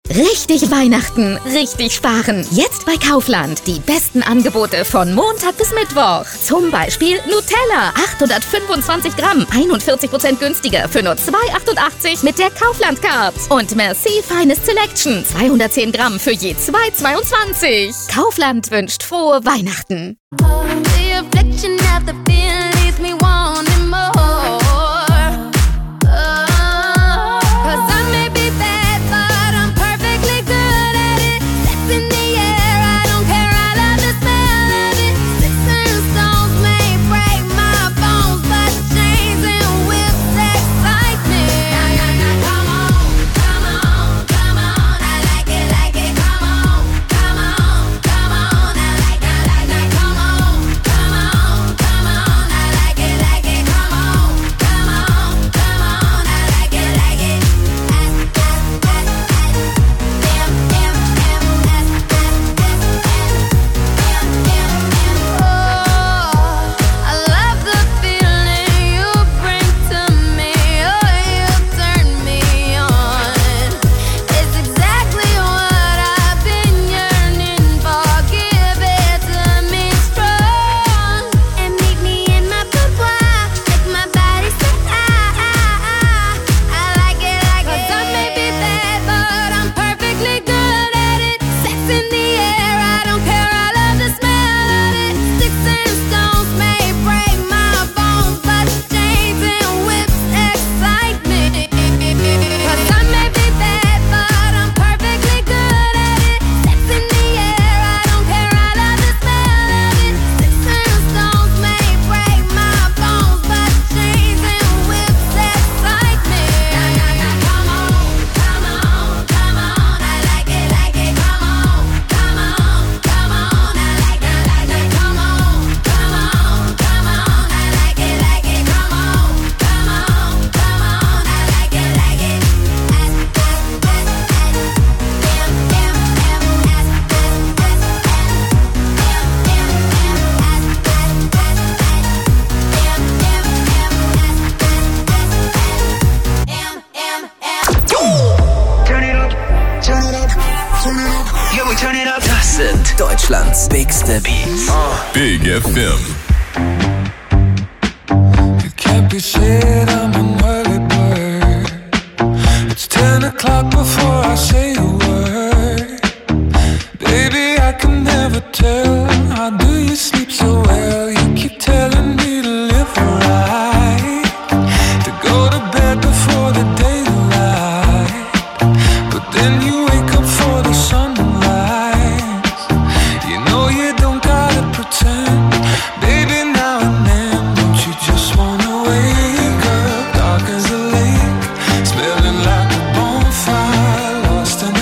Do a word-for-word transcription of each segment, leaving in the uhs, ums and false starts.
Richtig Weihnachten, richtig sparen. Jetzt bei Kaufland. Die besten Angebote von Montag bis Mittwoch. Zum Beispiel Nutella, achthundertfünfundzwanzig Gramm, einundvierzig Prozent günstiger für nur zwei Euro achtundachtzig mit der Kaufland-Card. Und Merci Finest Selection, zweihundertzehn Gramm für je zwei Euro zweiundzwanzig. Kaufland wünscht frohe Weihnachten. Das sind Deutschlands bigste Beats. Big F M. You can't be shit, I'm an early bird. It's ten o'clock before I say a word. Baby, I can never tell. How do you sleep so well? You keep telling me to live right, to go to bed before the daylight. But then you wake up for the sunrise. You know you don't gotta pretend. Baby, now and then, don't you just wanna wake up dark as a lake, smelling like a bonfire, lost in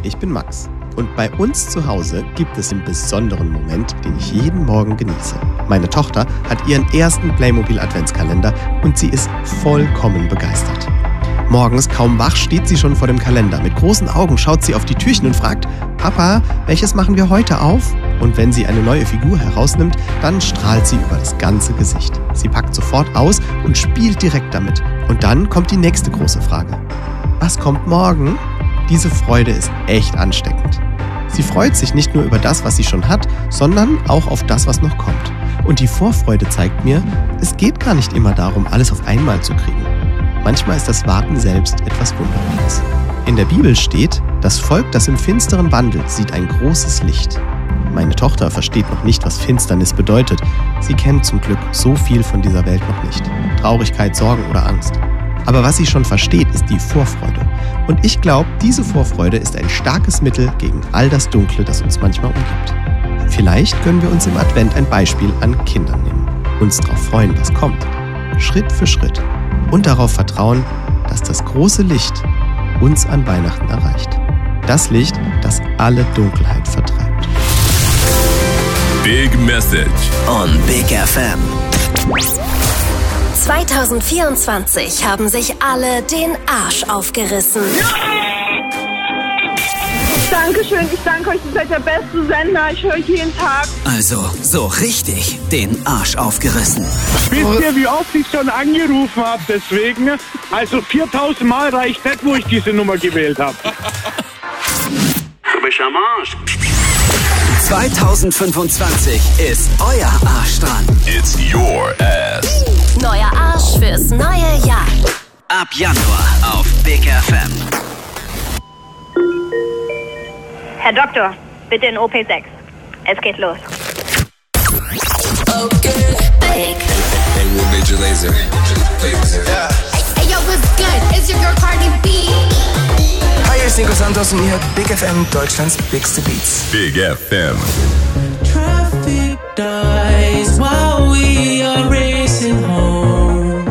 ich bin Max. Und bei uns zu Hause gibt es einen besonderen Moment, den ich jeden Morgen genieße. Meine Tochter hat ihren ersten Playmobil-Adventskalender und sie ist vollkommen begeistert. Morgens kaum wach steht sie schon vor dem Kalender. Mit großen Augen schaut sie auf die Türchen und fragt: Papa, welches machen wir heute auf? Und wenn sie eine neue Figur herausnimmt, dann strahlt sie über das ganze Gesicht. Sie packt sofort aus und spielt direkt damit. Und dann kommt die nächste große Frage: Was kommt morgen? Diese Freude ist echt ansteckend. Sie freut sich nicht nur über das, was sie schon hat, sondern auch auf das, was noch kommt. Und die Vorfreude zeigt mir, es geht gar nicht immer darum, alles auf einmal zu kriegen. Manchmal ist das Warten selbst etwas Wunderbares. In der Bibel steht: Das Volk, das im Finsteren wandelt, sieht ein großes Licht. Meine Tochter versteht noch nicht, was Finsternis bedeutet. Sie kennt zum Glück so viel von dieser Welt noch nicht. Traurigkeit, Sorgen oder Angst. Aber was sie schon versteht, ist die Vorfreude. Und ich glaube, diese Vorfreude ist ein starkes Mittel gegen all das Dunkle, das uns manchmal umgibt. Vielleicht können wir uns im Advent ein Beispiel an Kindern nehmen. Uns darauf freuen, was kommt. Schritt für Schritt. Und darauf vertrauen, dass das große Licht uns an Weihnachten erreicht. Das Licht, das alle Dunkelheit vertreibt. Big Message on Big F M. zwanzig vierundzwanzig haben sich alle den Arsch aufgerissen. Dankeschön, ich danke euch, ihr seid der beste Sender, ich höre euch jeden Tag. Also, so richtig den Arsch aufgerissen. Wisst ihr, wie oft ich schon angerufen habe, deswegen? Also viertausend Mal reicht nicht, wo ich diese Nummer gewählt habe. Du bist am Arsch. zwanzig fünfundzwanzig ist euer Arsch dran. It's your ass. Neuer Arsch fürs neue Jahr. Ab Januar auf Big F M. Herr Doktor, bitte in O P sechs. Es geht los. Okay. Big. Hey, we'll Major Lazer. Lazer. Yeah. Hey, yo, what's good? It's your girl Cardi B. Hi, hier ist Nico Santos und ihr hört Big F M, Deutschlands bigste Beats. Big F M. Traffic dies while we are racing home.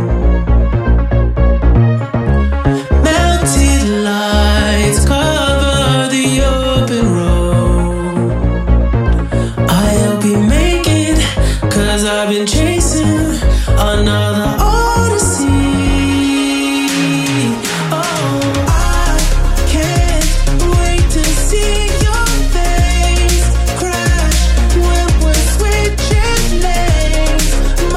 Melted lights cover the open road. I'll be making, cause I've been chasing another odyssey. Oh, I can't wait to see your face crash when we're switching lanes.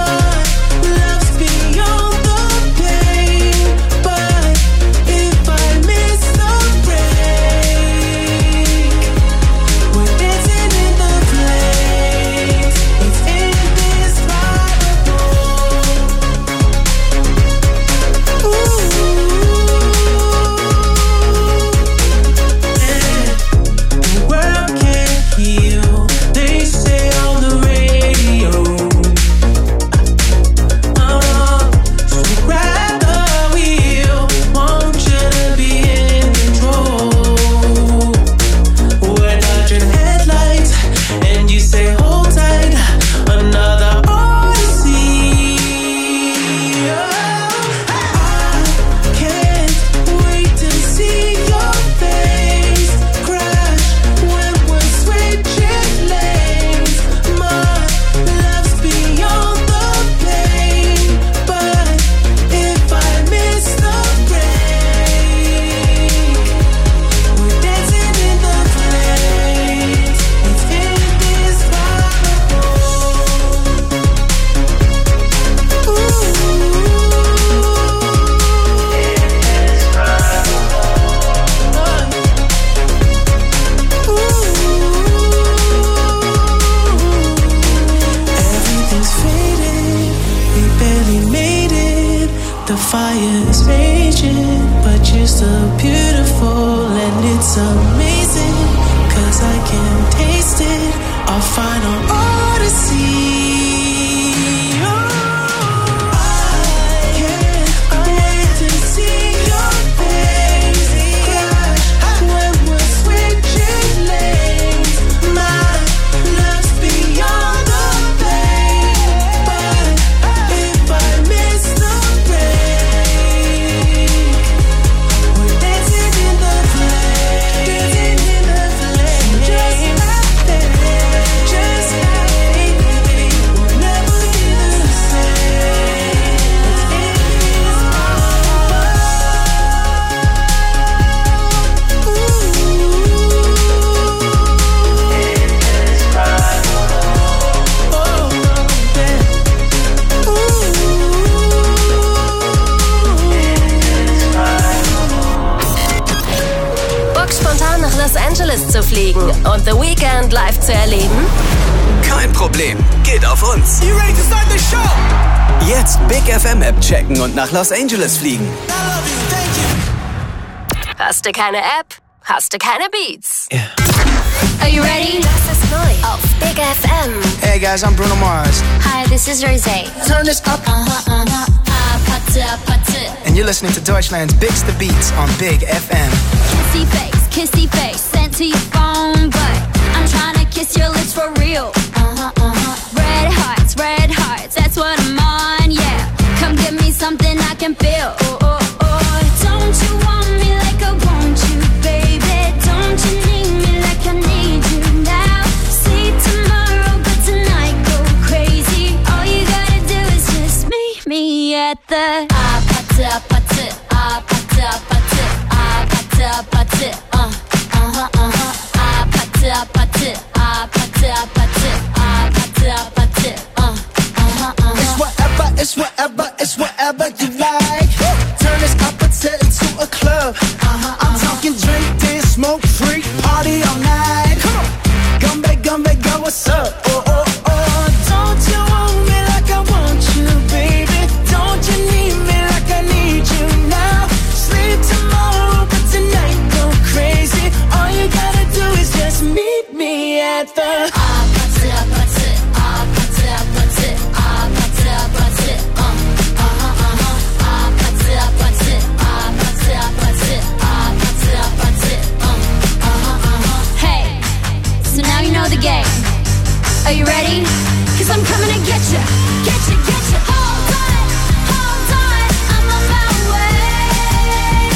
fliegen und The Weeknd live zu erleben? Kein Problem, geht auf uns. You ready to start the show? Jetzt Big F M App checken und nach Los Angeles fliegen. I love you, thank you. Hast du keine App? Hast du keine Beats? Yeah. Are you ready? Das ist neu auf Big F M. Hey guys, I'm Bruno Mars. Hi, this is Rosé. Turn this up. Uh-huh, uh-huh. Ah, party, party. And you're listening to Deutschland's Biggste Beats on Big F M. Kissy face, kissy face, sent to your phone, but I'm trying to kiss your lips for real. Uh-huh, uh-huh. Red hearts, red hearts, that's what I'm on, yeah. Come give me something I can feel. Oh, oh, oh. Don't you want me like I want you, baby? Don't you need me like I need you now? See tomorrow, but tonight go crazy. All you gotta do is just meet me at the ah party, party, ah party, party, ah party, party, uh, uh-huh, uh-huh, ah party, party, ah party, party, ah party, party, uh, uh-huh, uh-huh. It's whatever, it's whatever, it's whatever you like. Turn this up until into a club. Uh-huh, I'm talking drink, dance, smoke, freak, party all night. Come on, come back, come back, girl, what's up? Oh, oh, oh, don't you want me like I want you, baby? Don't you need me like I need you now? Sleep tomorrow, but tonight go crazy. All you gotta do is just meet me at the ah party, party, ah party, party, ah party, party, uh, uh-huh, uh-huh, ah party, party, ah party, party, ah party, party, uh, uh-huh, uh-huh. Hey, so now you know the game. Are you ready? 'Cause I'm coming to get you, get you, get you. Hold on, hold on, I'm on my way.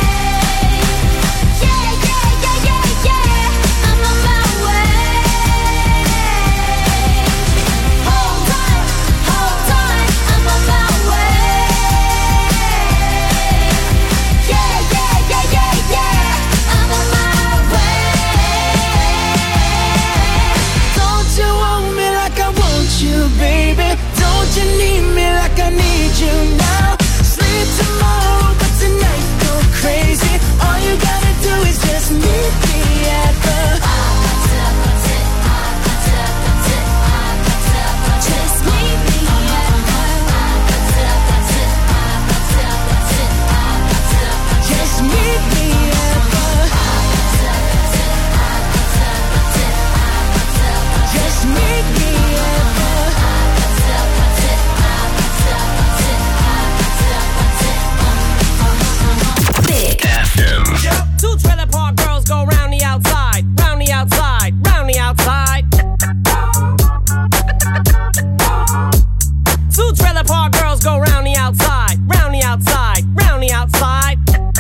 Yeah, yeah, yeah, yeah, yeah, I'm on my way. Hold on, hold on, I'm on my way. Yeah, yeah, yeah, yeah, yeah, I'm on my way. Don't you want me like I want you, baby? Don't you need me like I need you now? Sleep tomorrow, but tonight go crazy. All you gotta do is just meet me at the Just meet me at Just meet me at the Just meet me at Big F M. Two trailer park girls go round the outside, round the outside, round the outside. Two trailer park girls go round the outside, round the outside, round the outside.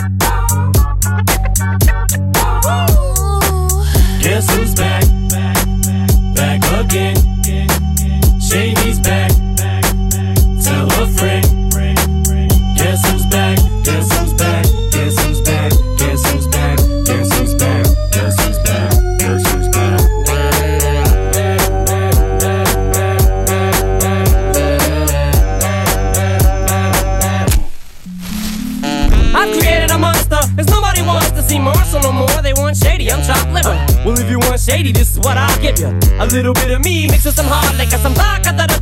Guess who's back? Back again. Shady's back. Tell a friend. Guess who's back? Guess who's back? Guess who's back? Guess who's back? Guess who's back? Guess who's back? Guess who's back? I've created a monster, cause nobody wants to see Marshall no more. They want Shady, I'm chopped liver. Well, if you want Shady, this is what I'll give you. A little bit of me mixed with some hard liquor, some vodka,